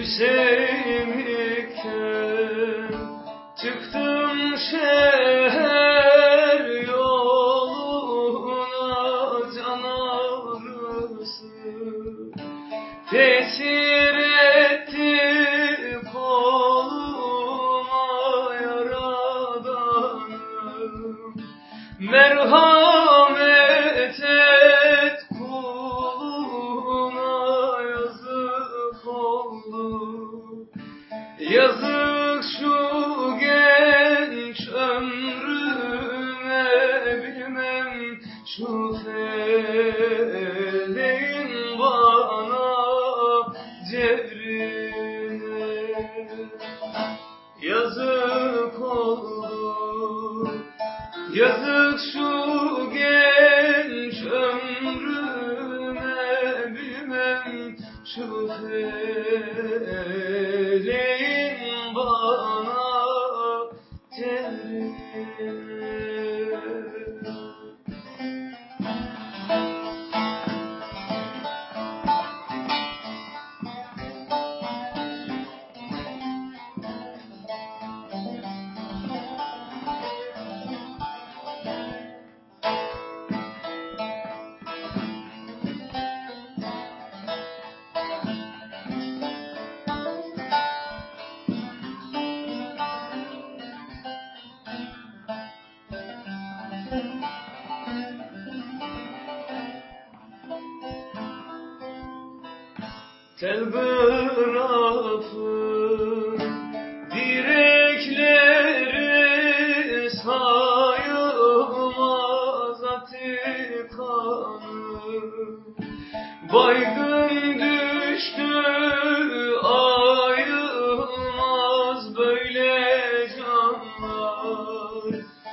Hüseyinlikten çıktım şehir yoluna, can ağrısı tesir etti koluma, yaradanım merhamet et kuluna, yazık oldu. Yazık şu genç ömrüme, bilmem şu feleğin bana cevrine. Yazık oldu, yazık şu genç ömrüme, bilmem şu feleğin bana cevrine. Telgrafın direkleri sayılmaz atikanım, baygın düştü ayılmaz böyle canlar,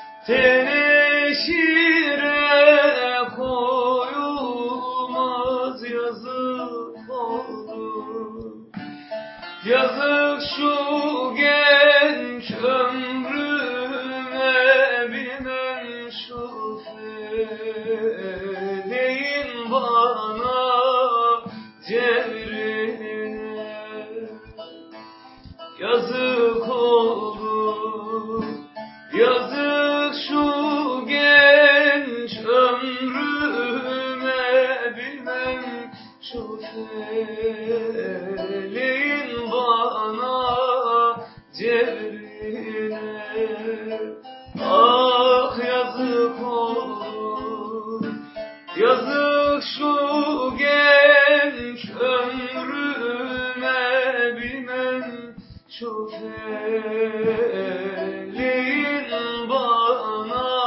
teneşire koyulmaz, yazık oldu. Yazık şu genç ömrüme, bilmem şu feleğin bana cevrine. Yazık oldu, yazık şu genç ömrüme, bilmem şu feleğin bana cevrine. Ah yazık oldu, yazık şu genç ömrüme, bilmem şu feleğin bana